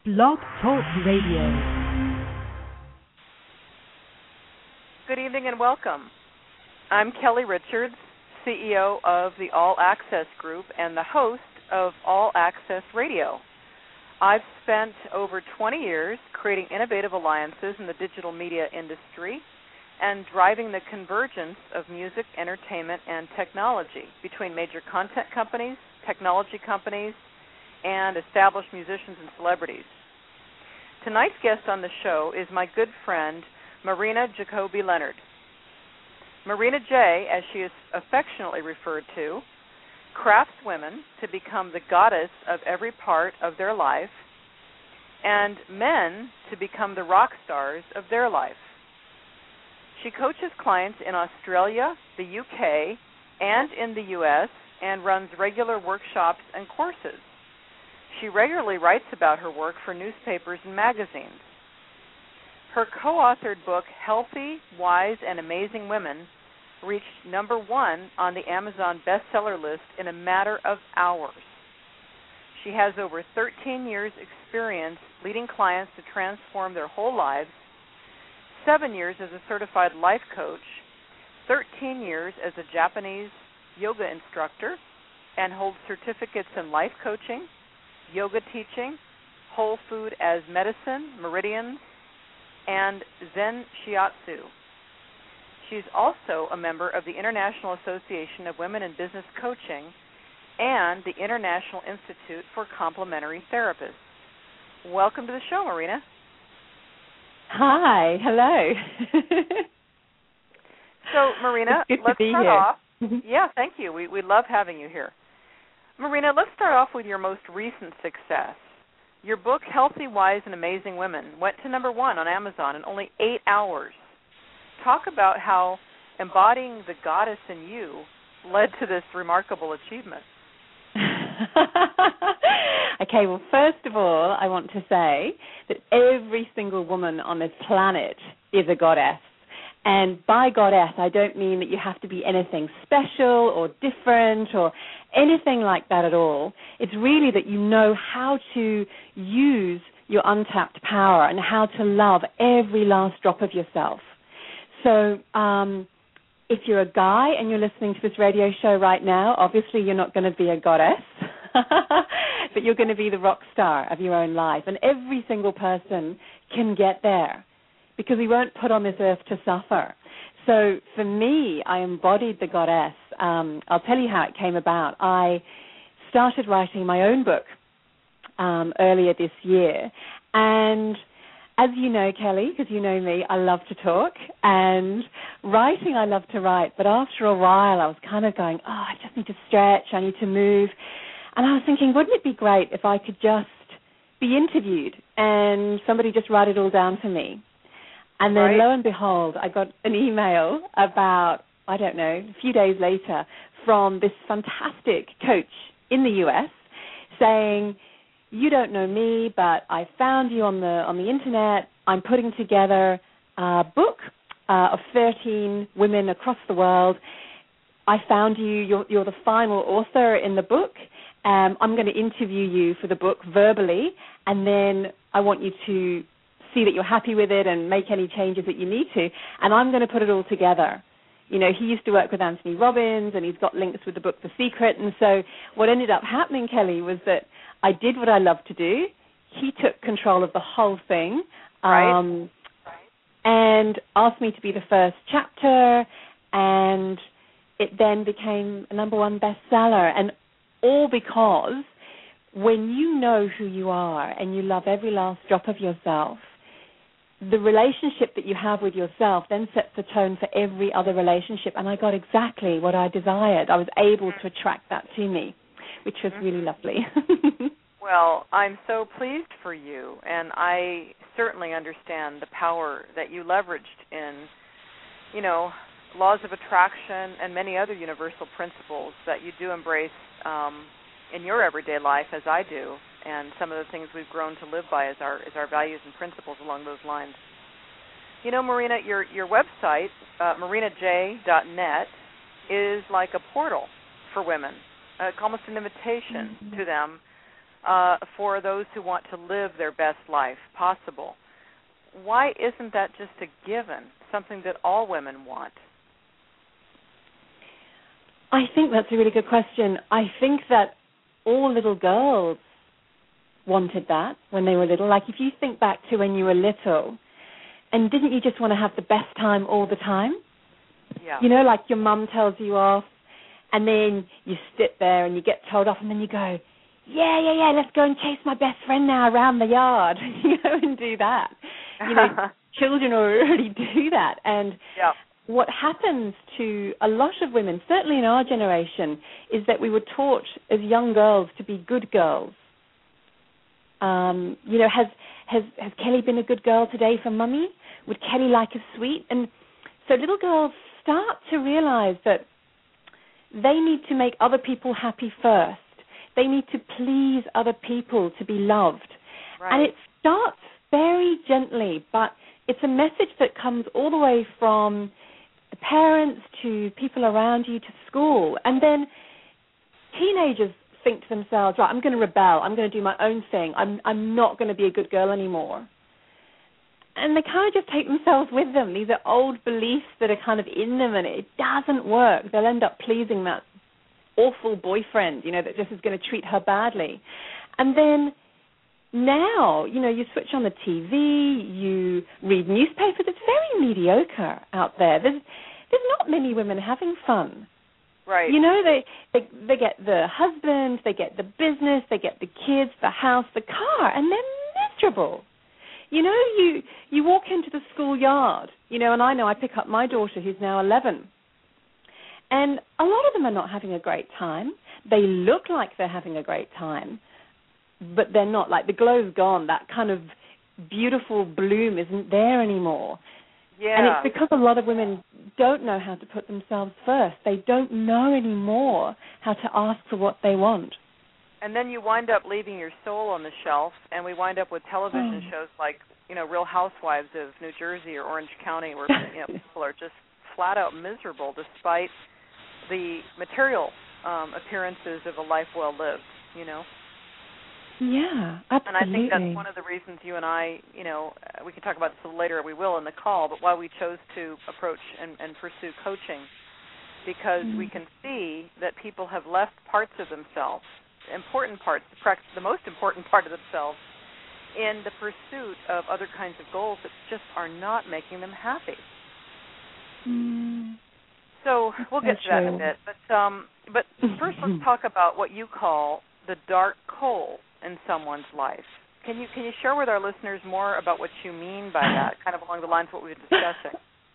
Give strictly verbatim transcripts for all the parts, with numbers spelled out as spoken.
Blog Talk Radio. Good evening and welcome. I'm Kelly Richards, C E O of the All Access Group and the host of All Access Radio. I've spent over twenty years creating innovative alliances in the digital media industry and driving the convergence of music, entertainment, and technology between major content companies, technology companies, and established musicians and celebrities. Tonight's guest on the show is my good friend, Marina Jacoby Leonard. Marina J., as she is affectionately referred to, crafts women to become the goddess of every part of their life and men to become the rock stars of their life. She coaches clients in Australia, the U K, and in the U S and runs regular workshops and courses. She regularly writes about her work for newspapers and magazines. Her co-authored book, Healthy, Wise, and Amazing Women, reached number one on the Amazon bestseller list in a matter of hours. She has over thirteen years' experience leading clients to transform their whole lives, seven years as a certified life coach, thirteen years as a Japanese yoga instructor, and holds certificates in life coaching, yoga teaching, whole food as medicine, meridians, and Zen Shiatsu. She's also a member of the International Association of Women in Business Coaching and the International Institute for Complementary Therapists. Welcome to the show, Marina. Hi, hello. So, Marina, it's good let's to be start here. off. Yeah, thank you. We we love having you here. Marina, let's start off with your most recent success. Your book, Healthy, Wise, and Amazing Women, went to number one on Amazon in only eight hours. Talk about how embodying the goddess in you led to this remarkable achievement. Okay, well, first of all, I want to say that every single woman on this planet is a goddess. And by goddess, I don't mean that you have to be anything special or different or anything like that at all. It's really that you know how to use your untapped power and how to love every last drop of yourself. So um, if you're a guy and you're listening to this radio show right now, obviously you're not going to be a goddess, but you're going to be the rock star of your own life. And every single person can get there, because we weren't put on this earth to suffer. So for me, I embodied the goddess. Um, I'll tell you how it came about. I started writing my own book um, earlier this year. And as you know, Kelly, because you know me, I love to talk. And writing, I love to write. But after a while, I was kind of going, oh, I just need to stretch. I need to move. And I was thinking, wouldn't it be great if I could just be interviewed and somebody just write it all down for me? And then, right. Lo and behold, I got an email about, I don't know, a few days later from this fantastic coach in the U S saying, you don't know me, but I found you on the on the Internet. I'm putting together a book uh, of thirteen women across the world. I found you. You're, you're the final author in the book. Um, I'm going to interview you for the book verbally, and then I want you to see that you're happy with it and make any changes that you need to, and I'm going to put it all together. You know, he used to work with Anthony Robbins, and he's got links with the book The Secret, and so what ended up happening, Kelly, was that I did what I love to do. He took control of the whole thing um, right. and asked me to be the first chapter, and it then became a number one bestseller, and all because when you know who you are and you love every last drop of yourself, the relationship that you have with yourself then sets the tone for every other relationship. And I got exactly what I desired. I was able to attract that to me, which was really lovely. Well, I'm so pleased for you, and I certainly understand the power that you leveraged in, you know, laws of attraction and many other universal principles that you do embrace um, in your everyday life, as I do, and some of the things we've grown to live by as our as our values and principles along those lines. You know, Marina, your your website, uh, marina j dot net, is like a portal for women, uh, almost an invitation mm-hmm. to them uh, for those who want to live their best life possible. Why isn't that just a given, something that all women want? I think that's a really good question. I think that all little girls wanted that when they were little. Like if you think back to when you were little, and didn't you just want to have the best time all the time? Yeah. You know, like your mum tells you off, and then you sit there and you get told off, and then you go, yeah, yeah, yeah, let's go and chase my best friend now around the yard. You go and do that. You know, children already do that. And yeah. what happens to a lot of women, certainly in our generation, is that we were taught as young girls to be good girls. Um, you know, has, has has Kelly been a good girl today for Mummy? Would Kelly like a sweet? And so little girls start to realize that they need to make other people happy first. They need to please other people to be loved. Right. And it starts very gently, but it's a message that comes all the way from the parents to people around you to school. And then teenagers think to themselves, right, I'm going to rebel. I'm going to do my own thing. I'm I'm not going to be a good girl anymore. And they kind of just take themselves with them. These are old beliefs that are kind of in them, and it doesn't work. They'll end up pleasing that awful boyfriend, you know, that just is going to treat her badly. And then now, you know, you switch on the T V, you read newspapers. It's very mediocre out there. There's there's not many women having fun. Right. You know, they, they they get the husband, they get the business, they get the kids, the house, the car, and they're miserable. You know, you you walk into the schoolyard, you know, and I know I pick up my daughter who's now eleven, and a lot of them are not having a great time. They look like they're having a great time, but they're not. Like the glow's gone. That kind of beautiful bloom isn't there anymore. Yeah. And it's because a lot of women don't know how to put themselves first. They don't know anymore how to ask for what they want. And then you wind up leaving your soul on the shelf, and we wind up with television oh. shows like, you know, Real Housewives of New Jersey or Orange County, where you know, people are just flat out miserable despite the material um, appearances of a life well lived, you know. Yeah, absolutely. And I think that's one of the reasons you and I, you know, we can talk about this a little later, we will in the call, but why we chose to approach and, and pursue coaching, because mm. we can see that people have left parts of themselves, important parts, the most important part of themselves, in the pursuit of other kinds of goals that just are not making them happy. Mm. So we'll get to that in a bit. But, um, but first let's talk about what you call the dark coal in someone's life. Can you can you share with our listeners more about what you mean by that, kind of along the lines of what we've been discussing?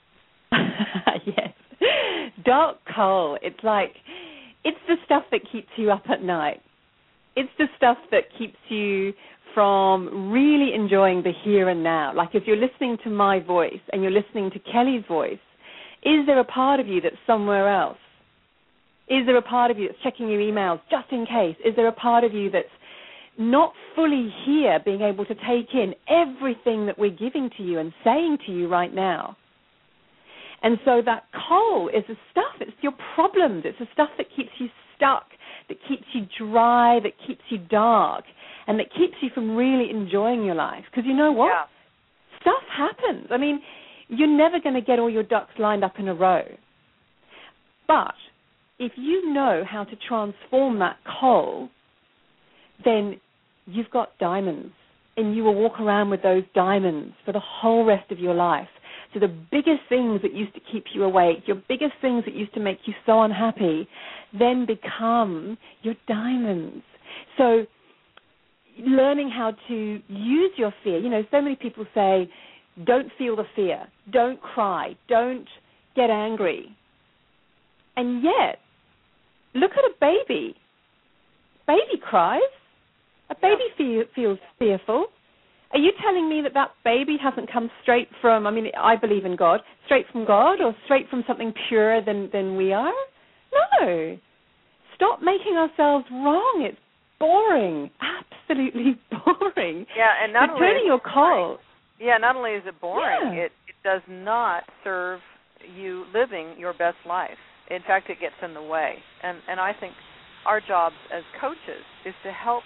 Yes. Dark coal, it's like, it's the stuff that keeps you up at night. It's the stuff that keeps you from really enjoying the here and now. Like if you're listening to my voice and you're listening to Kelly's voice, is there a part of you that's somewhere else? Is there a part of you that's checking your emails just in case? Is there a part of you that's not fully here, being able to take in everything that we're giving to you and saying to you right now? And so that coal is the stuff, it's your problems, it's the stuff that keeps you stuck, that keeps you dry, that keeps you dark, and that keeps you from really enjoying your life. Because you know what? Yeah. Stuff happens. I mean, you're never going to get all your ducks lined up in a row. But if you know how to transform that coal, then you've got diamonds, and you will walk around with those diamonds for the whole rest of your life. So the biggest things that used to keep you awake, your biggest things that used to make you so unhappy, then become your diamonds. So learning how to use your fear. You know, so many people say, don't feel the fear, don't cry, don't get angry. And yet, look at a baby. Baby cries. A baby feel, feels fearful. Are you telling me that that baby hasn't come straight from, I mean, I believe in God, straight from God or straight from something purer than, than we are? No. Stop making ourselves wrong. It's boring. Absolutely boring. Yeah, and not so only turning your call. Yeah, not only is it boring, yeah. it, it does not serve you living your best life. In fact, it gets in the way. And and I think our jobs as coaches is to help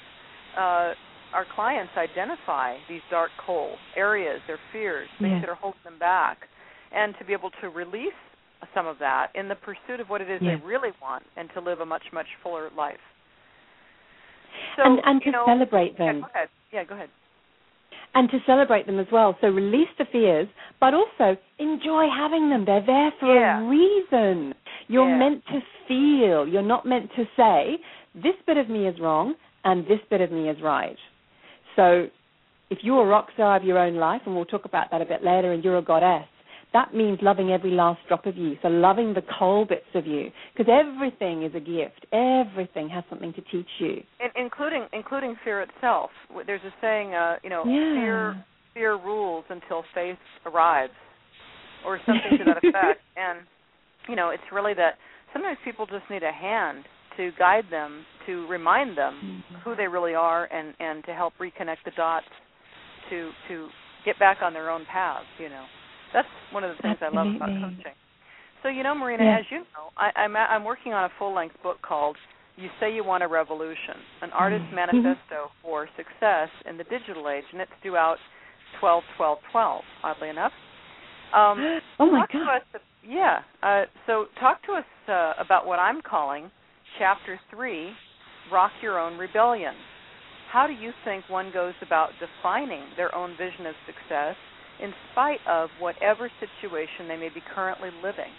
uh, our clients identify these dark hole areas, their fears, things yeah. that are holding them back, and to be able to release some of that in the pursuit of what it is yeah. they really want and to live a much, much fuller life. So, and and to you know, celebrate them. Yeah, go ahead. Yeah, go ahead. And to celebrate them as well. So release the fears, but also enjoy having them. They're there for yeah. a reason. You're yeah. meant to feel. You're not meant to say, this bit of me is wrong and this bit of me is right. So if you're a rock star of your own life, and we'll talk about that a bit later, and you're a goddess, that means loving every last drop of you. So loving the coal bits of you, because everything is a gift. Everything has something to teach you, In, including including fear itself. There's a saying, uh, you know, yeah. fear fear rules until faith arrives, or something to that effect. And you know, it's really that sometimes people just need a hand to guide them, to remind them mm-hmm. who they really are, and, and to help reconnect the dots, to to get back on their own paths. You know. That's one of the things Absolutely. I love about coaching. So, you know, Marina, yeah. as you know, I, I'm, I'm working on a full-length book called You Say You Want a Revolution, an artist's mm-hmm. manifesto for success in the digital age, and it's due out twelve twelve twelve, oddly enough. Um, oh, my God. Us, yeah. Uh, so talk to us uh, about what I'm calling Chapter three, Rock Your Own Rebellion. How do you think one goes about defining their own vision of success in spite of whatever situation they may be currently living?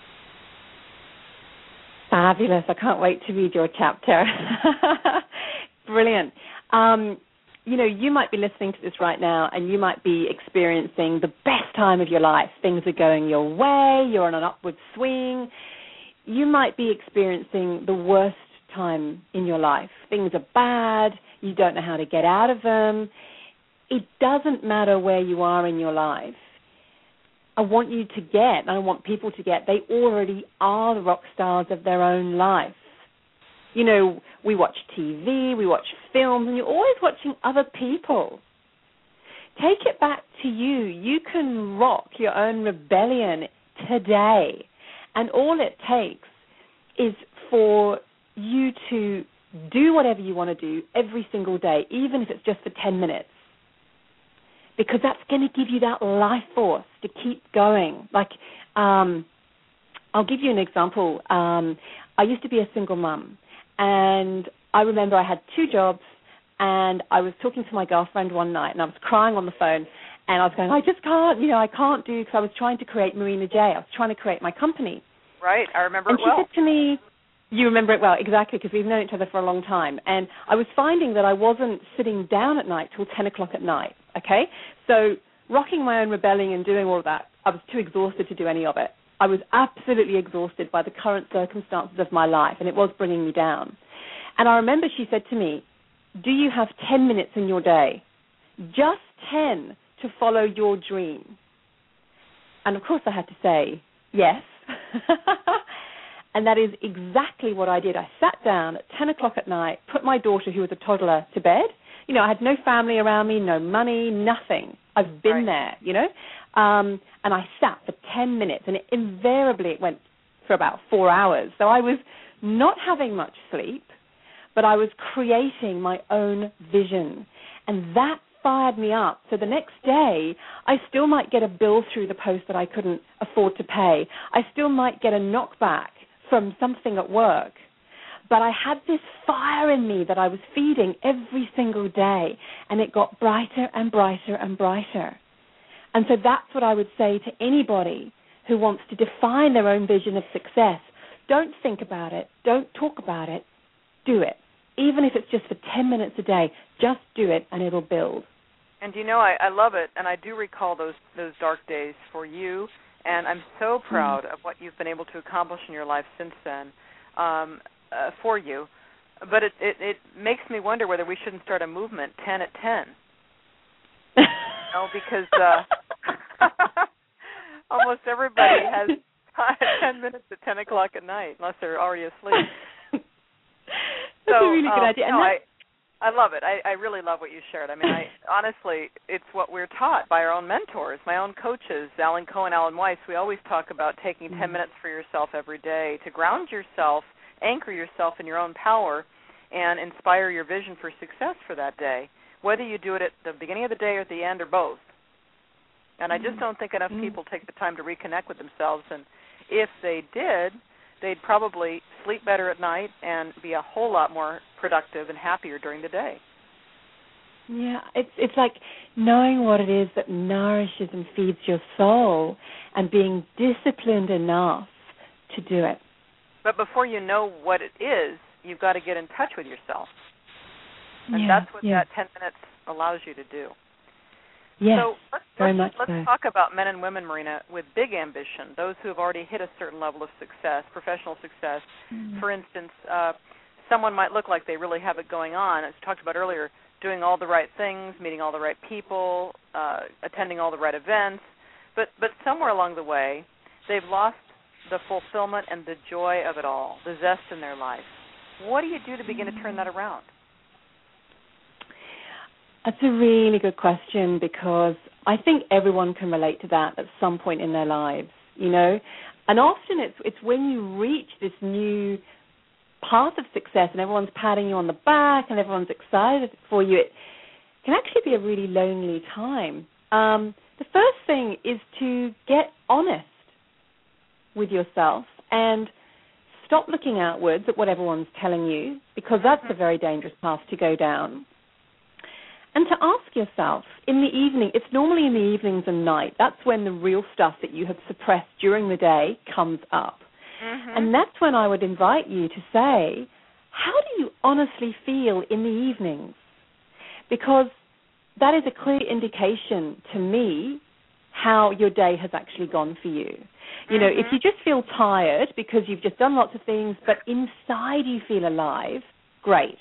Fabulous. I can't wait to read your chapter. Brilliant. Um, you know, you might be listening to this right now, and you might be experiencing the best time of your life. Things are going your way. You're on an upward swing. You might be experiencing the worst time in your life. Things are bad. You don't know how to get out of them. It doesn't matter where you are in your life. I want you to get, and I want people to get, they already are the rock stars of their own life. You know, we watch T V, we watch films, and you're always watching other people. Take it back to you. You can rock your own rebellion today. And all it takes is for you to do whatever you want to do every single day, even if it's just for ten minutes. Because that's going to give you that life force to keep going. Like, um, I'll give you an example. Um, I used to be a single mum, and I remember I had two jobs, and I was talking to my girlfriend one night, and I was crying on the phone, and I was going, I just can't, you know, I can't do, because I was trying to create Marina J. I was trying to create my company. Right, I remember and it well. And she said to me, you remember it well, exactly, because we've known each other for a long time. And I was finding that I wasn't sitting down at night till ten o'clock at night, okay? So rocking my own rebellion and doing all of that, I was too exhausted to do any of it. I was absolutely exhausted by the current circumstances of my life, and it was bringing me down. And I remember she said to me, do you have ten minutes in your day, just ten, to follow your dream? And, of course, I had to say yes. And that is exactly what I did. I sat down at ten o'clock at night, put my daughter, who was a toddler, to bed. You know, I had no family around me, no money, nothing. I've been right. there, you know. Um, and I sat for ten minutes, and it, invariably it went for about four hours. So I was not having much sleep, but I was creating my own vision. And that fired me up. So the next day, I still might get a bill through the post that I couldn't afford to pay. I still might get a knockback from something at work. But I had this fire in me that I was feeding every single day, and it got brighter and brighter and brighter. And so that's what I would say to anybody who wants to define their own vision of success. Don't think about it. Don't talk about it. Do it. Even if it's just for ten minutes a day, just do it, and it'll build. And, you know, I, I love it, and I do recall those those dark days for you, and I'm so proud mm. of what you've been able to accomplish in your life since then um, uh, for you. But it, it, it makes me wonder whether we shouldn't start a movement, ten at ten. You know, because uh, almost everybody has ten minutes at ten o'clock at night, unless they're already asleep. That's so, a really good um, idea. No, I, I love it. I, I really love what you shared. I mean, I honestly, it's what we're taught by our own mentors, my own coaches, Alan Cohen, Alan Weiss. We always talk about taking ten minutes for yourself every day to ground yourself, anchor yourself in your own power, and inspire your vision for success for that day, whether you do it at the beginning of the day or at the end or both. And I just don't think enough Mm. people take the time to reconnect with themselves. And if they did, they'd probably sleep better at night and be a whole lot more productive and happier during the day. Yeah, it's it's like knowing what it is that nourishes and feeds your soul and being disciplined enough to do it. But before you know what it is, you've got to get in touch with yourself. And yeah, that's what yeah. that ten minutes allows you to do. Yes, so let's, very let's, much let's so. talk about men and women, Marina, with big ambition, those who have already hit a certain level of success, professional success. Mm. For instance, uh, someone might look like they really have it going on, as we talked about earlier, doing all the right things, meeting all the right people, uh, attending all the right events, but, but somewhere along the way, they've lost the fulfillment and the joy of it all, the zest in their life. What do you do to begin to turn that around? That's a really good question, because I think everyone can relate to that at some point in their lives, you know. And often it's it's when you reach this new path of success and everyone's patting you on the back and everyone's excited for you, it can actually be a really lonely time. Um, the first thing is to get honest with yourself and stop looking outwards at what everyone's telling you, because that's a very dangerous path to go down. And to ask yourself, in the evening, it's normally in the evenings and night, that's when the real stuff that you have suppressed during the day comes up. Mm-hmm. And that's when I would invite you to say, how do you honestly feel in the evenings? Because that is a clear indication to me how your day has actually gone for you. You know, mm-hmm. if you just feel tired because you've just done lots of things, but inside you feel alive, great.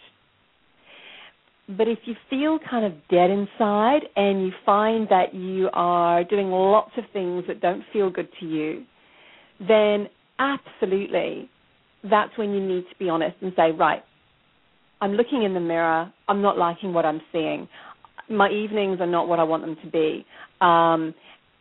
But if you feel kind of dead inside and you find that you are doing lots of things that don't feel good to you, then absolutely that's when you need to be honest and say, right, I'm looking in the mirror, I'm not liking what I'm seeing. My evenings are not what I want them to be. Um,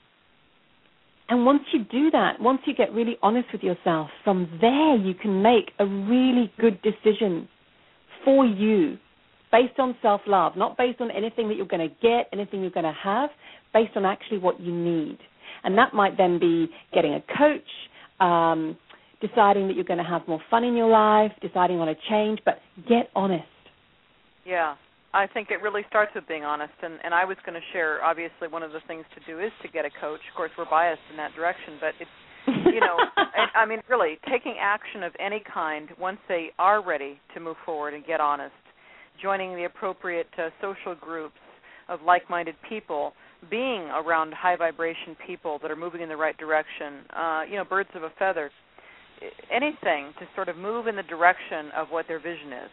and once you do that, once you get really honest with yourself, from there you can make a really good decision for you, based on self-love, not based on anything that you're going to get, anything you're going to have, based on actually what you need. And that might then be getting a coach, um, deciding that you're going to have more fun in your life, deciding on a change, but get honest. Yeah, I think it really starts with being honest. And, and I was going to share, obviously, one of the things to do is to get a coach. Of course, we're biased in that direction, but it's, you know, I, I mean, really, taking action of any kind once they are ready to move forward and get honest, joining the appropriate uh, social groups of like-minded people, being around high-vibration people that are moving in the right direction, uh, you know, birds of a feather, anything to sort of move in the direction of what their vision is.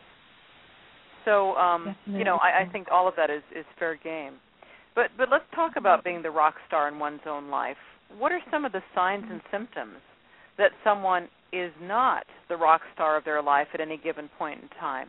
So, um, you know, I, I think all of that is, is fair game. But but let's talk about being the rock star in one's own life. What are some of the signs and symptoms that someone is not the rock star of their life at any given point in time?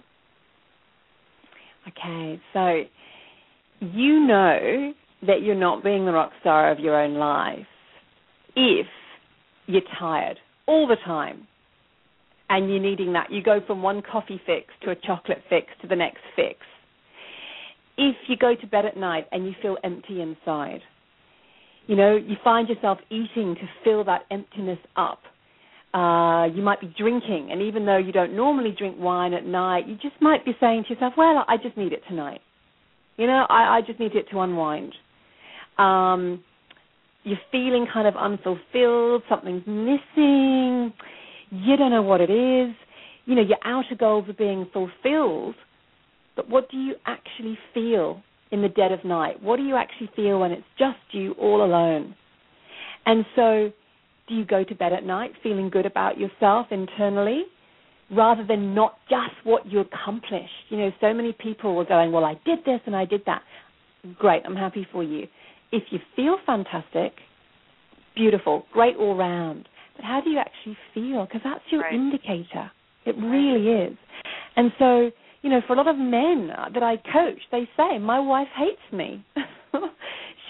Okay, so you know that you're not being the rock star of your own life if you're tired all the time and you're needing that. You go from one coffee fix to a chocolate fix to the next fix. If you go to bed at night and you feel empty inside, you know, you find yourself eating to fill that emptiness up. Uh, you might be drinking, and even though you don't normally drink wine at night, you just might be saying to yourself, well, I just need it tonight. You know, I, I just need it to unwind. Um, you're feeling kind of unfulfilled, something's missing, you don't know what it is. You know, your outer goals are being fulfilled, but what do you actually feel in the dead of night? What do you actually feel when it's just you all alone? And so, do you go to bed at night feeling good about yourself internally rather than not just what you accomplished? You know, so many people were going, well, I did this and I did that. Great, I'm happy for you. If you feel fantastic, beautiful, great all round. But how do you actually feel? Because that's your right. indicator. It really is. And so, you know, for a lot of men that I coach, they say, my wife hates me. She hates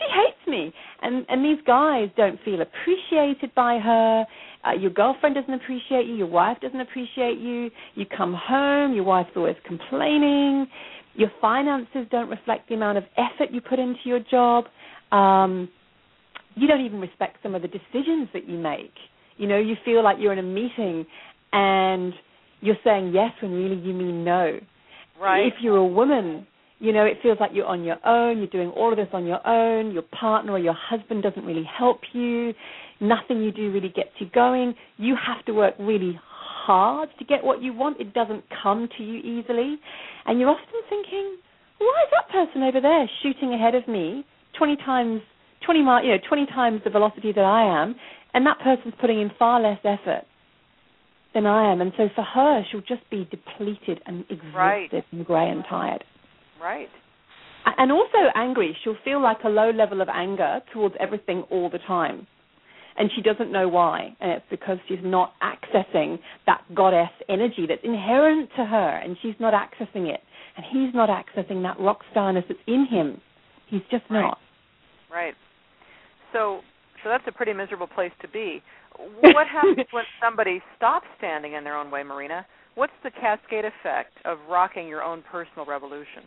me. And and these guys don't feel appreciated by her. Uh, your girlfriend doesn't appreciate you. Your wife doesn't appreciate you. You come home, your wife's always complaining. Your finances don't reflect the amount of effort you put into your job. Um, you don't even respect some of the decisions that you make. You know, you feel like you're in a meeting and you're saying yes when really you mean no. Right. If you're a woman, you know, it feels like you're on your own. You're doing all of this on your own. Your partner or your husband doesn't really help you. Nothing you do really gets you going. You have to work really hard to get what you want. It doesn't come to you easily. And you're often thinking, why is that person over there shooting ahead of me twenty times, twenty mi- you know, twenty times the velocity that I am, and that person's putting in far less effort than I am. And so for her, she'll just be depleted and exhausted right. and grey and tired. Right. And also angry. She'll feel like a low level of anger towards everything all the time. And she doesn't know why. And it's because she's not accessing that goddess energy that's inherent to her, and she's not accessing it. And he's not accessing that rock starness that's in him. He's just right. not. Right. So, so that's a pretty miserable place to be. What happens when somebody stops standing in their own way, Marina? What's the cascade effect of rocking your own personal revolution?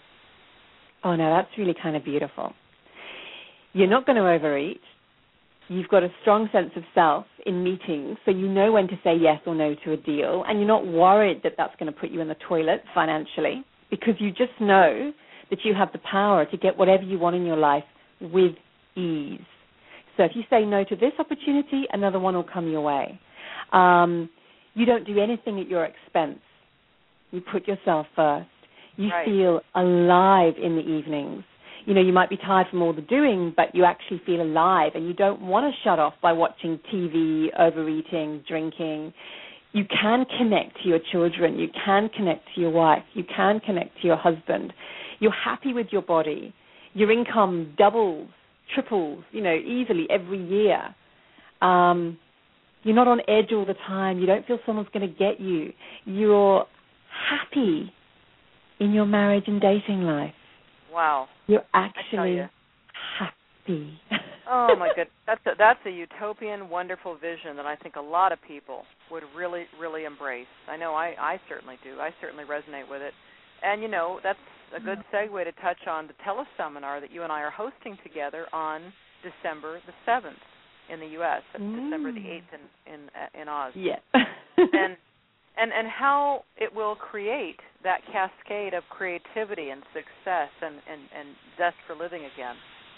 Oh, no, that's really kind of beautiful. You're not going to overeat. You've got a strong sense of self in meetings, so you know when to say yes or no to a deal, and you're not worried that that's going to put you in the toilet financially, because you just know that you have the power to get whatever you want in your life with ease. So if you say no to this opportunity, another one will come your way. Um, you don't do anything at your expense. You put yourself first. You right. feel alive in the evenings. You know, you might be tired from all the doing, but you actually feel alive, and you don't want to shut off by watching T V, overeating, drinking. You can connect to your children. You can connect to your wife. You can connect to your husband. You're happy with your body. Your income doubles, triples, you know, easily every year. Um, you're not on edge all the time. You don't feel someone's going to get you. You're happy in your marriage and dating life. Wow. You're actually you. happy. Oh, my goodness. That's a, that's a utopian, wonderful vision that I think a lot of people would really, really embrace. I know I, I certainly do. I certainly resonate with it. And, you know, that's a good segue to touch on the teleseminar that you and I are hosting together on December the seventh in the U S That's mm. December the eighth in, in, in Oz. Yeah. and And and how it will create that cascade of creativity and success and, and, and zest for living again.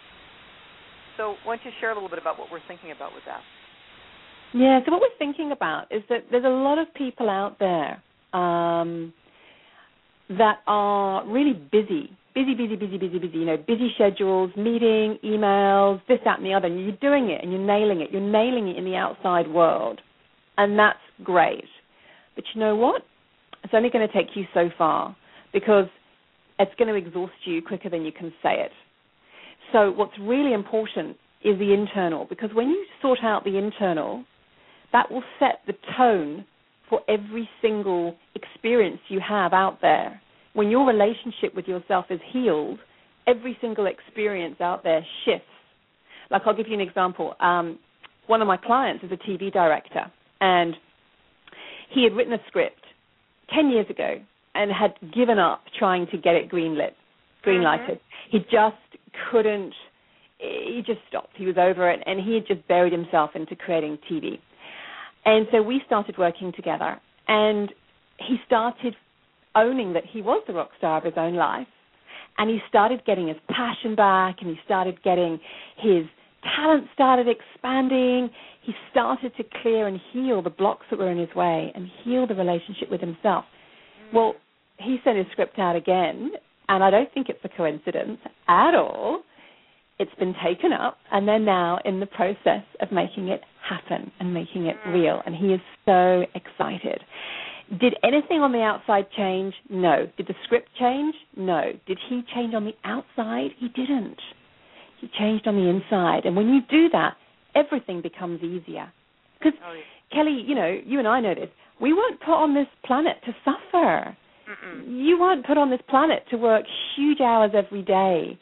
So why don't you share a little bit about what we're thinking about with that? Yeah, so what we're thinking about is that there's a lot of people out there um, that are really busy, busy, busy, busy, busy, busy, you know, busy schedules, meeting, emails, this, that, and the other, and you're doing it and you're nailing it. You're nailing it in the outside world, and that's great. But you know what? It's only going to take you so far, because it's going to exhaust you quicker than you can say it. So what's really important is the internal, because when you sort out the internal, that will set the tone for every single experience you have out there. When your relationship with yourself is healed, every single experience out there shifts. Like, I'll give you an example. Um, one of my clients is a T V director, and he had written a script ten years ago and had given up trying to get it greenlit, greenlighted. Mm-hmm. He just couldn't, he just stopped. He was over it, and he had just buried himself into creating T V. And so we started working together, and he started owning that he was the rock star of his own life, and he started getting his passion back, and he started getting his talent started expanding. He started to clear and heal the blocks that were in his way and heal the relationship with himself. Well, he sent his script out again, and I don't think it's a coincidence at all. It's been taken up, and they're now in the process of making it happen and making it real, and he is so excited. Did anything on the outside change? No. Did the script change? No. Did he change on the outside? He didn't. He changed on the inside. And when you do that, everything becomes easier. Because, oh, yeah. Kelly, you know, you and I know this. We weren't put on this planet to suffer. Mm-mm. You weren't put on this planet to work huge hours every day.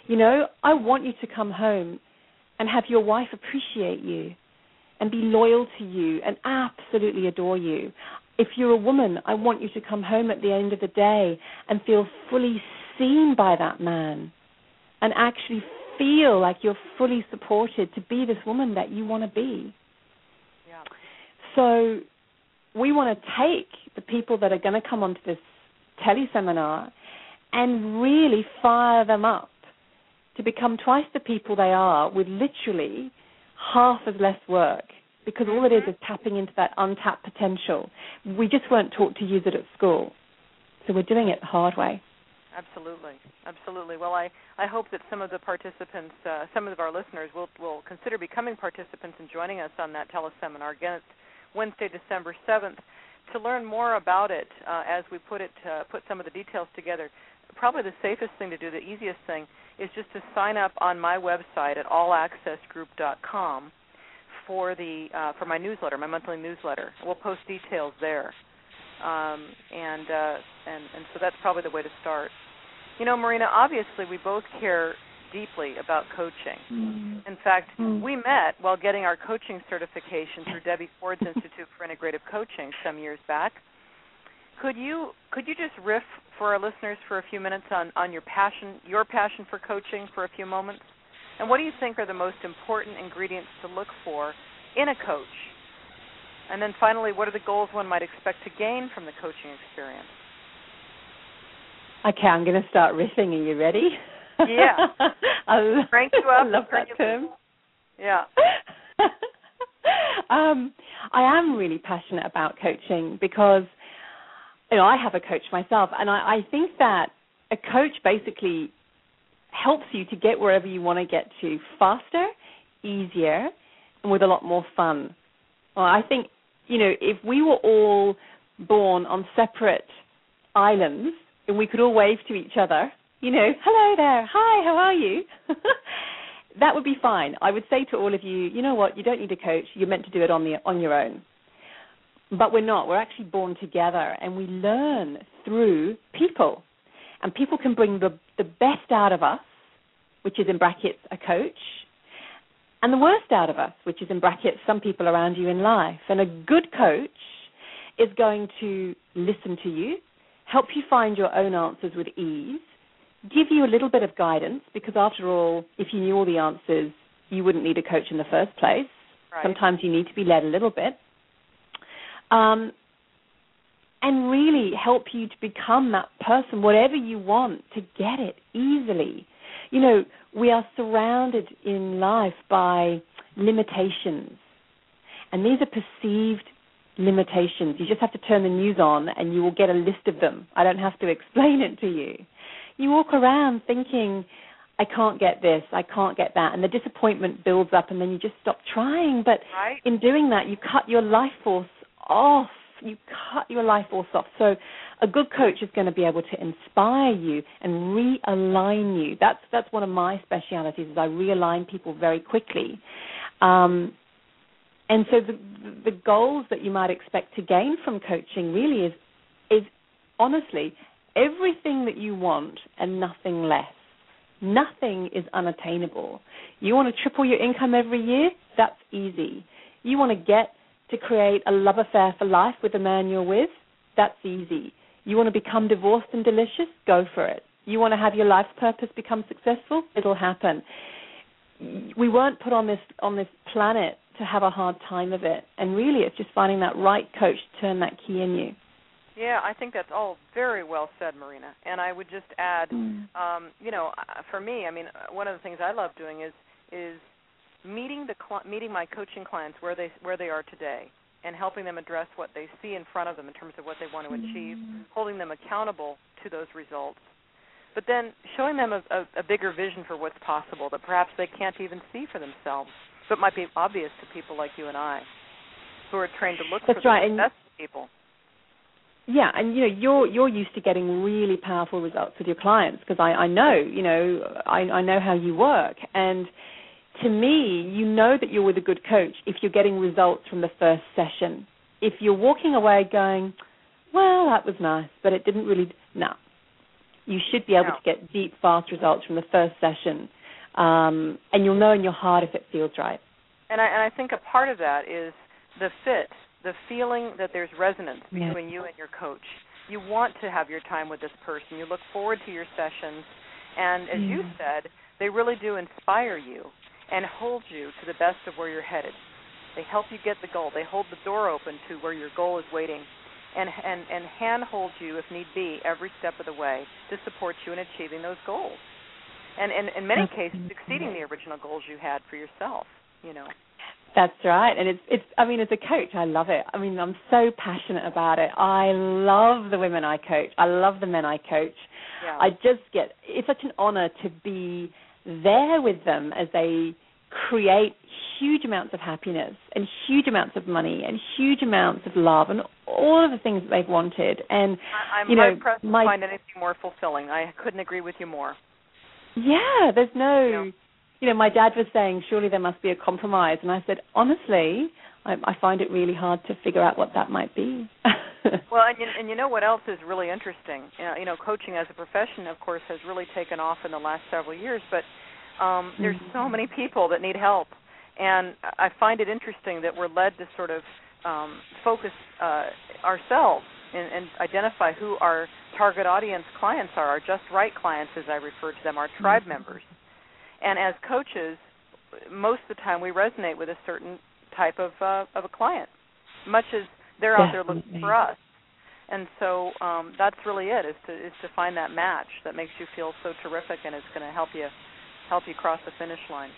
You know, I want you to come home and have your wife appreciate you and be loyal to you and absolutely adore you. If you're a woman, I want you to come home at the end of the day and feel fully seen by that man and actually feel like you're fully supported to be this woman that you want to be. Yeah. So we want to take the people that are going to come onto this teleseminar and really fire them up to become twice the people they are with literally half as less work, because all it is is tapping into that untapped potential. We just weren't taught to use it at school, so we're doing it the hard way. Absolutely, absolutely. Well, I, I hope that some of the participants, uh, some of our listeners will, will consider becoming participants and joining us on that teleseminar. Again, it's Wednesday, December seventh. To learn more about it, uh, as we put it, uh, put some of the details together, probably the safest thing to do, the easiest thing, is just to sign up on my website at all access group dot com for the uh, for my newsletter, my monthly newsletter. We'll post details there, um, and, uh, and and so that's probably the way to start. You know, Marina, obviously we both care deeply about coaching. Mm. In fact, mm. we met while getting our coaching certification through Debbie Ford's Institute for Integrative Coaching some years back. Could you could you just riff for our listeners for a few minutes on, on your passion, your passion for coaching for a few moments? And what do you think are the most important ingredients to look for in a coach? And then finally, what are the goals one might expect to gain from the coaching experience? Okay, I'm going to start riffing. Are you ready? Yeah. I Crank you up. I love that term. Yeah. um, I am really passionate about coaching because, you know, I have a coach myself, and I, I think that a coach basically helps you to get wherever you want to get to faster, easier, and with a lot more fun. Well, I think, you know, if we were all born on separate islands and we could all wave to each other, you know, hello there, hi, how are you? That would be fine. I would say to all of you, you know what, you don't need a coach. You're meant to do it on the on your own. But we're not. We're actually born together, and we learn through people. And people can bring the, the best out of us, which is in brackets a coach, and the worst out of us, which is in brackets some people around you in life. And a good coach is going to listen to you, help you find your own answers with ease, give you a little bit of guidance, because after all, if you knew all the answers, you wouldn't need a coach in the first place. Right. Sometimes you need to be led a little bit. Um, and really help you to become that person, whatever you want, to get it easily. You know, we are surrounded in life by limitations, and these are perceived limitations. You just have to turn the news on and you will get a list of them. I don't have to explain it to you. You walk around thinking, I can't get this, I can't get that, and the disappointment builds up, and then you just stop trying. But right. in doing that, you cut your life force off. You cut your life force off. So a good coach is going to be able to inspire you and realign you. That's that's one of my specialities, is I realign people very quickly. Um, and so the, the goals that you might expect to gain from coaching really is is honestly everything that you want and nothing less. Nothing is unattainable. You want to triple your income every year? That's easy. You want to get to create a love affair for life with the man you're with? That's easy. You want to become divorced and delicious? Go for it. You want to have your life's purpose become successful? It'll happen. We weren't put on this on this planet to have a hard time of it, and really it's just finding that right coach to turn that key in you. Yeah, I think that's all very well said, Marina. And I would just add, mm. um, you know, for me, I mean, one of the things I love doing is is meeting the cl- meeting my coaching clients where they where they are today, and helping them address what they see in front of them in terms of what they want to achieve, mm. holding them accountable to those results, but then showing them a, a, a bigger vision for what's possible that perhaps they can't even see for themselves, but might be obvious to people like you and I, who are trained to look That's for right. the best people. Yeah, and you know you're you're used to getting really powerful results with your clients, because I, I know you know I, I know how you work, and to me, you know that you're with a good coach if you're getting results from the first session. If you're walking away going, well, that was nice, but it didn't really, no. You should be able no. to get deep, fast results from the first session, um, and you'll know in your heart if it feels right. And I, and I think a part of that is the fit, the feeling that there's resonance yeah. between you and your coach. You want to have your time with this person. You look forward to your sessions, and as mm. you said, they really do inspire you and hold you to the best of where you're headed. They help you get the goal. They hold the door open to where your goal is waiting, and and, and hand-hold you, if need be, every step of the way to support you in achieving those goals. And, and in many cases, exceeding the original goals you had for yourself, you know. That's right. And it's, it's, I mean, as a coach, I love it. I mean, I'm so passionate about it. I love the women I coach. I love the men I coach. Yeah. I just get, it's such an honor to be there with them as they create huge amounts of happiness and huge amounts of money and huge amounts of love and all of the things that they've wanted. And I'm you know, hard pressed to my, find anything more fulfilling. I couldn't agree with you more. Yeah, there's no, yeah. you know, my dad was saying, surely there must be a compromise. And I said, honestly, I, I find it really hard to figure out what that might be. Well, and you, and you know what else is really interesting? You know, you know, coaching as a profession, of course, has really taken off in the last several years, but um, there's mm-hmm. so many people that need help. And I find it interesting that we're led to sort of um, focus uh, ourselves and, and identify who our target audience clients are, our just right clients, as I refer to them, our tribe mm-hmm. members. And as coaches, most of the time we resonate with a certain type of uh, of a client, much as they're out there looking for us. And so um, that's really it, is to is to find that match that makes you feel so terrific and is going to help you help you cross the finish line.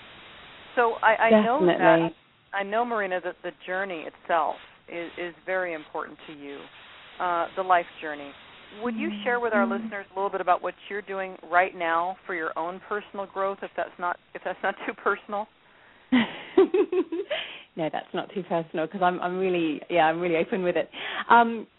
So I, I know that I know, Marina, that the journey itself is, is very important to you, uh, the life journey. Would you share with our mm-hmm. listeners a little bit about what you're doing right now for your own personal growth, if that's not if that's not too personal? No, that's not too personal because I'm I'm really yeah I'm really open with it. Um,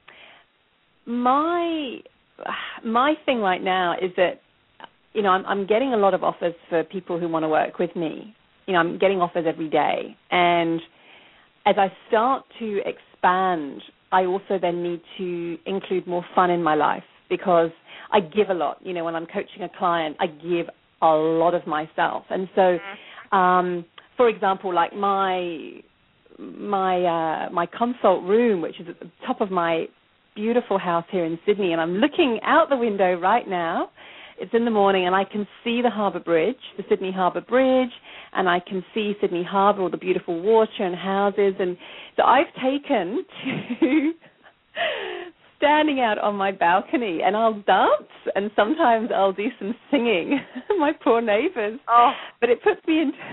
my my thing right now is that you know I'm I'm getting a lot of offers for people who want to work with me. You know, I'm getting offers every day, and as I start to expand, I also then need to include more fun in my life because I give a lot. You know, when I'm coaching a client, I give a lot of myself. And so, um, for example, like my my uh, my consult room, which is at the top of my beautiful house here in Sydney, and I'm looking out the window right now. It's in the morning, and I can see the Harbour Bridge, the Sydney Harbour Bridge, and I can see Sydney Harbour, all the beautiful water and houses. And so I've taken to standing out on my balcony, and I'll dance, and sometimes I'll do some singing. My poor neighbours. Oh. But it puts me into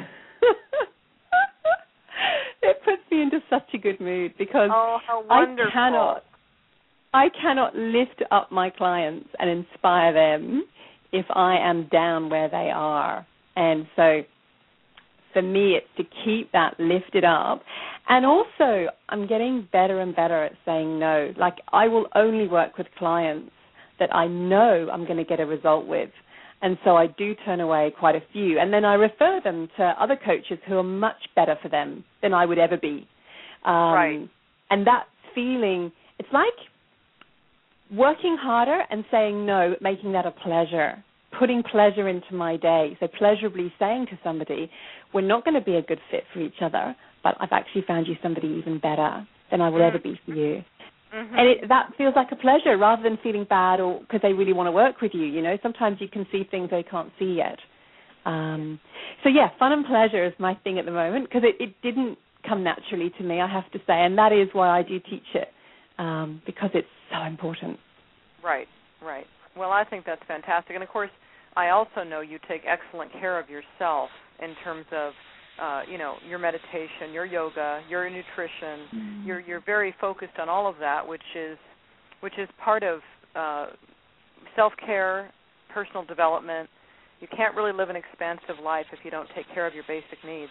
it puts me into such a good mood because oh, how wonderful. I cannot I cannot lift up my clients and inspire them if I am down where they are. And so for me, it's to keep that lifted up. And also, I'm getting better and better at saying no. Like, I will only work with clients that I know I'm going to get a result with. And so I do turn away quite a few. And then I refer them to other coaches who are much better for them than I would ever be. Um, right. And that feeling, it's like working harder and saying no, making that a pleasure, putting pleasure into my day. So pleasurably saying to somebody, we're not going to be a good fit for each other, but I've actually found you somebody even better than I will mm-hmm. ever be for you. Mm-hmm. And it, that feels like a pleasure rather than feeling bad or because they really want to work with you. You know, sometimes you can see things they can't see yet. Um, so, yeah, fun and pleasure is my thing at the moment because it, it didn't come naturally to me, I have to say, and that is why I do teach it. Um, because it's so important. Right, right. Well, I think that's fantastic. And, of course, I also know you take excellent care of yourself in terms of, uh, you know, your meditation, your yoga, your nutrition. Mm-hmm. You're you're very focused on all of that, which is which is part of uh, self-care, personal development. You can't really live an expansive life if you don't take care of your basic needs.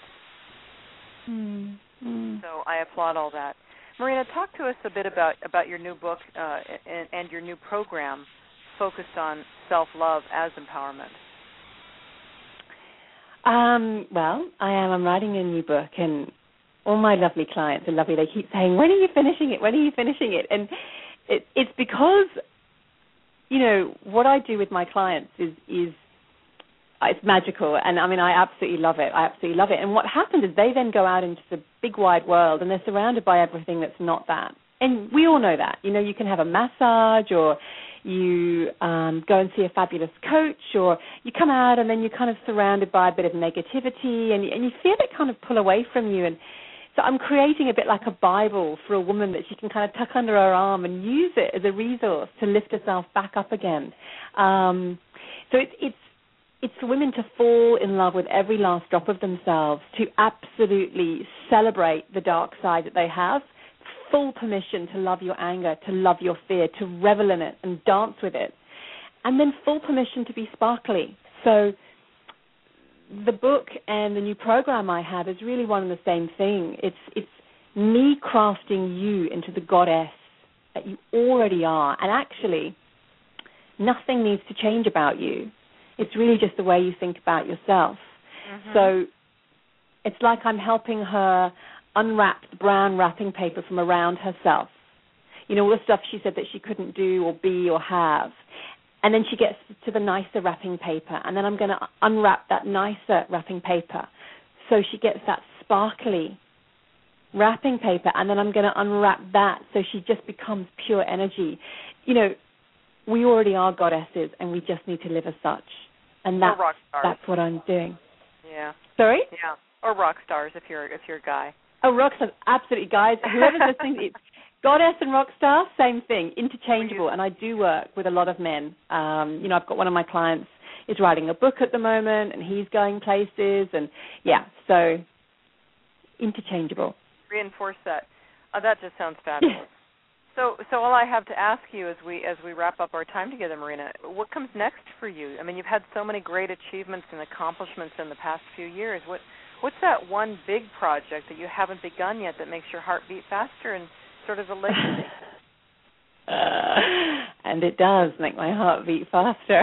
Mm-hmm. So I applaud all that. Marina, talk to us a bit about, about your new book uh, and, and your new program focused on self-love as empowerment. Um, well, I am. I'm writing a new book, and all my lovely clients are lovely. They keep saying, when are you finishing it? When are you finishing it? And it, it's because, you know, what I do with my clients is is it's magical, and I mean, I absolutely love it. I absolutely love it. And what happens is they then go out into the big wide world, and they're surrounded by everything that's not that. And we all know that. You know, you can have a massage, or you um, go and see a fabulous coach, or you come out and then you're kind of surrounded by a bit of negativity, and, and you feel it kind of pull away from you. And so I'm creating a bit like a Bible for a woman that she can kind of tuck under her arm and use it as a resource to lift herself back up again. Um, so it, it's It's for women to fall in love with every last drop of themselves, to absolutely celebrate the dark side that they have, full permission to love your anger, to love your fear, to revel in it and dance with it, and then full permission to be sparkly. So the book and the new program I have is really one and the same thing. It's, it's me crafting you into the goddess that you already are, and actually nothing needs to change about you. It's really just the way you think about yourself. Mm-hmm. So it's like I'm helping her unwrap the brown wrapping paper from around herself. You know, all the stuff she said that she couldn't do or be or have. And then she gets to the nicer wrapping paper. And then I'm going to unwrap that nicer wrapping paper. So she gets that sparkly wrapping paper. And then I'm going to unwrap that so she just becomes pure energy. You know, we already are goddesses, and we just need to live as such. And that's, rock stars. that's what I'm doing. Yeah. Sorry? Yeah. Or rock stars if you're if you're a guy. Oh, rock stars, absolutely. Guys, whoever's listening, it's goddess and rock star, same thing, interchangeable. And I do work with a lot of men. Um, you know, I've got one of my clients is writing a book at the moment, and he's going places. And, yeah, so interchangeable. Reinforce that. Oh, that just sounds fabulous. So, so all I have to ask you as we as we wrap up our time together, Marina, what comes next for you? I mean, you've had so many great achievements and accomplishments in the past few years. What what's that one big project that you haven't begun yet that makes your heart beat faster and sort of a legacy? uh, and it does make my heart beat faster.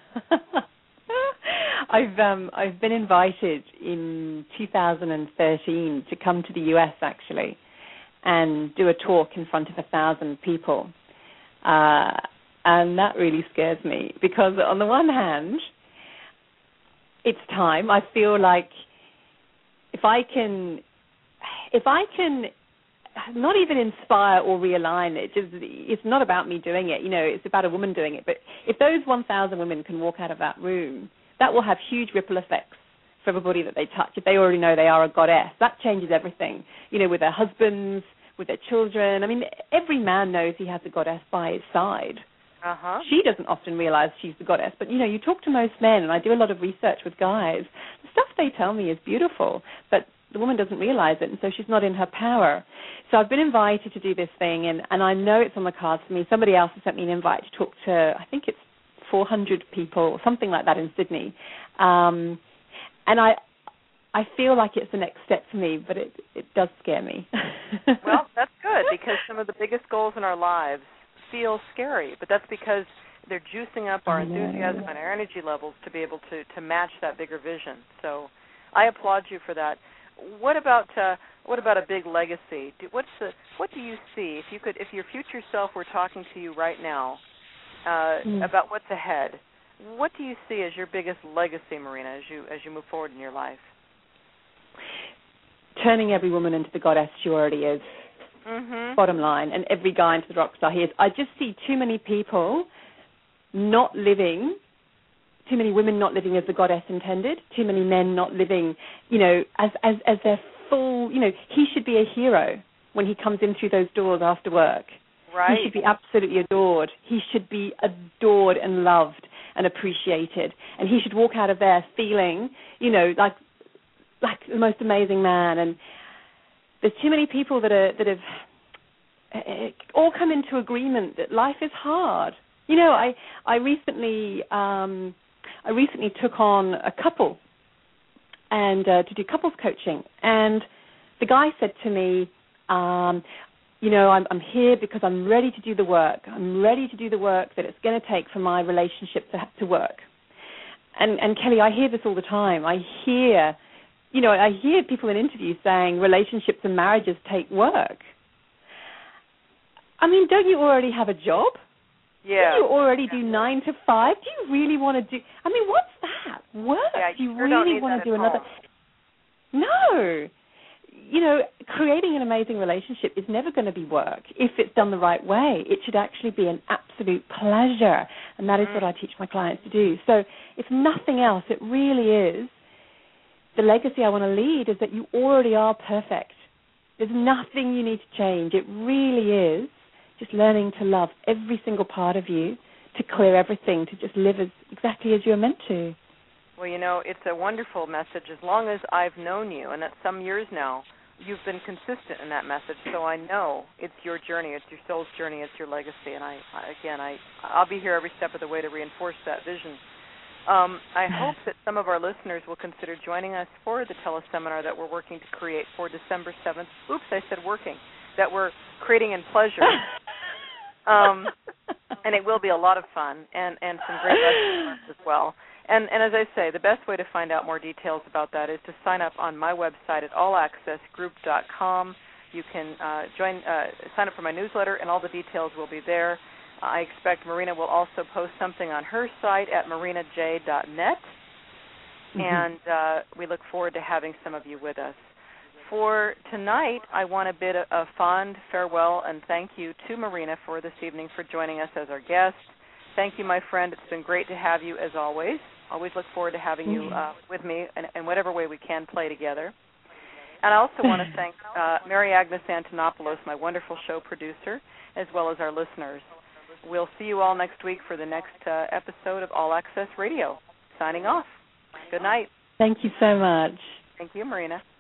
I've um, I've been invited in two thousand thirteen to come to the U S actually, and do a talk in front of a thousand people. Uh, and that really scares me because on the one hand, it's time. I feel like if I can, if I can not even inspire or realign it, just, it's not about me doing it, you know, it's about a woman doing it. But if those one thousand women can walk out of that room, that will have huge ripple effects for everybody that they touch. If they already know they are a goddess, that changes everything, you know, with their husbands, with their children. I mean, every man knows he has a goddess by his side. Uh-huh. She doesn't often realize she's the goddess, but, you know, you talk to most men, and I do a lot of research with guys. The stuff they tell me is beautiful, but the woman doesn't realize it, and so she's not in her power. So I've been invited to do this thing, and, and I know it's on the cards for me. Somebody else has sent me an invite to talk to, I think it's four hundred people, or something like that in Sydney. Um, and I I feel like it's the next step for me, but it, it does scare me. Well, that's good, because some of the biggest goals in our lives feel scary, but that's because they're juicing up our enthusiasm and our energy levels to be able to, to match that bigger vision. So I applaud you for that. What about uh, what about a big legacy? Do, what's the what do you see if you could if your future self were talking to you right now uh, mm. about what's ahead? What do you see as your biggest legacy, Marina, as you as you move forward in your life? Turning every woman into the goddess she already is. Mm-hmm. Bottom line, and every guy into the rock star he is. I just see too many people not living. Too many women not living as the goddess intended. Too many men not living, you know, as as as their full. You know, he should be a hero when he comes in through those doors after work. Right. He should be absolutely adored. He should be adored and loved and appreciated. And he should walk out of there feeling, you know, like like the most amazing man. And there's too many people that are that have all come into agreement that life is hard. You know, I I recently. Um, I recently took on a couple and uh, to do couples coaching, and the guy said to me, um, you know, I'm, I'm here because I'm ready to do the work. I'm ready to do the work that it's going to take for my relationship to, to work. And, and Kelly, I hear this all the time. I hear, you know, I hear people in interviews saying relationships and marriages take work. I mean, don't you already have a job? Yeah. Do you already do nine to five? Do you really want to do? I mean, what's that? Work? Yeah, do you sure really want to do another? Home. No. You know, creating an amazing relationship is never going to be work if it's done the right way. It should actually be an absolute pleasure, and that is mm. what I teach my clients to do. So if nothing else, it really is, the legacy I want to lead is that you already are perfect. There's nothing you need to change. It really is just learning to love every single part of you, to clear everything, to just live as exactly as you're meant to. Well, you know, it's a wonderful message. As long as I've known you, and that's some years now, you've been consistent in that message, so I know it's your journey, it's your soul's journey, it's your legacy, and I, I again, I, I'll be here every step of the way to reinforce that vision. Um, I hope that some of our listeners will consider joining us for the teleseminar that we're working to create for December seventh. Oops, I said working. That we're creating in pleasure. um, and it will be a lot of fun and, and some great lessons as well. And, and as I say, the best way to find out more details about that is to sign up on my website at all access group dot com. You can uh, join, uh, sign up for my newsletter, and all the details will be there. I expect Marina will also post something on her site at marina j dot net, mm-hmm. and uh, we look forward to having some of you with us. For tonight, I want to bid a, a fond farewell and thank you to Marina for this evening for joining us as our guest. Thank you, my friend. It's been great to have you as always. Always look forward to having you uh, with me in, in whatever way we can play together. And I also want to thank uh, Mary Agnes Antonopoulos, my wonderful show producer, as well as our listeners. We'll see you all next week for the next uh, episode of All Access Radio. Signing off. Good night. Thank you so much. Thank you, Marina.